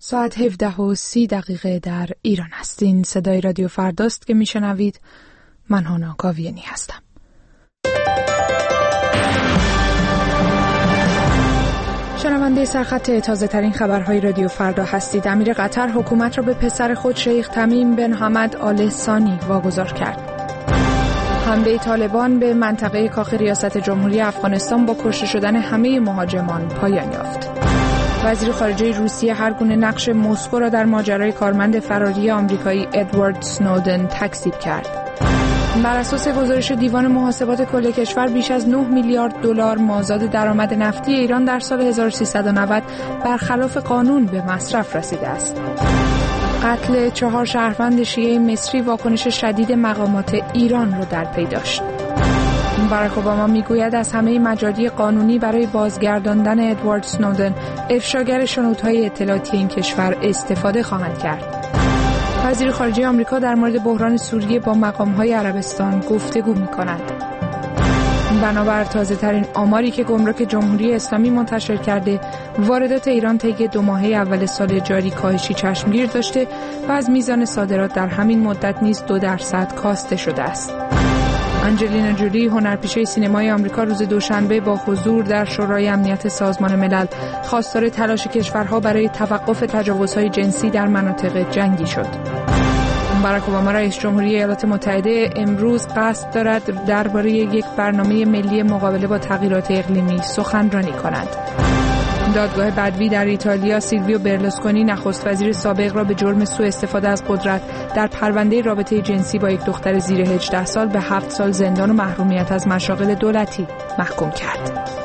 ساعت 17:30 در ایران هستین. صدای رادیو فرداست که میشنوید. من هانا کاویانی هستم. شنونده سرخط تازه ترین خبرهای رادیو فردا هستید. امیر قطر حکومت را به پسر خود شیخ تمیم بن حمد آل ثانی واگذار کرد. حمله طالبان به منطقه کاخ ریاست جمهوری افغانستان با کشته شدن همه مهاجمان پایان یافت. وزیر خارجه روسیه هر گونه نقش مسکو را در ماجرای کارمند فراری آمریکایی ادوارد سنودن تکذیب کرد. بر اساس گزارش دیوان محاسبات کل کشور بیش از 9 میلیارد دلار مازاد درآمد نفتی ایران در سال 1390 برخلاف قانون به مصرف رسیده است. قتل 4 شهروند شیعه مصری واکنش شدید مقامات ایران را در پی داشت. باراک اوباما میگوید از همه مجاری قانونی برای بازگرداندن ادوارد سنودن افشاگر شنودهای اطلاعاتی این کشور استفاده خواهند کرد. وزیر خارجه آمریکا در مورد بحران سوریه با مقام‌های عربستان گفتگو می‌کند. بنابر تازه‌ترین آماری که گمرک جمهوری اسلامی منتشر کرده، واردات ایران طی 2 ماهه اول سال جاری کاهشی چشمگیر داشته و از میزان صادرات در همین مدت نیز 2% کاسته شده است. آنجلینا جولی، هنرپیشه سینمای آمریکا، روز دوشنبه با حضور در شورای امنیت سازمان ملل خواستار تلاش کشورها برای توقف تجاوزهای جنسی در مناطق جنگی شد. باراک اوباما رئیس جمهوری ایالات متحده امروز قصد دارد درباره یک برنامه ملی مقابله با تغییرات اقلیمی سخنرانی کند. دادگاه بدوی در ایتالیا سیلویو برلوسکونی، نخست وزیر سابق، را به جرم سوء استفاده از قدرت در پرونده رابطه جنسی با یک دختر زیر 18 سال به 7 سال زندان و محرومیت از مشاغل دولتی محکوم کرد.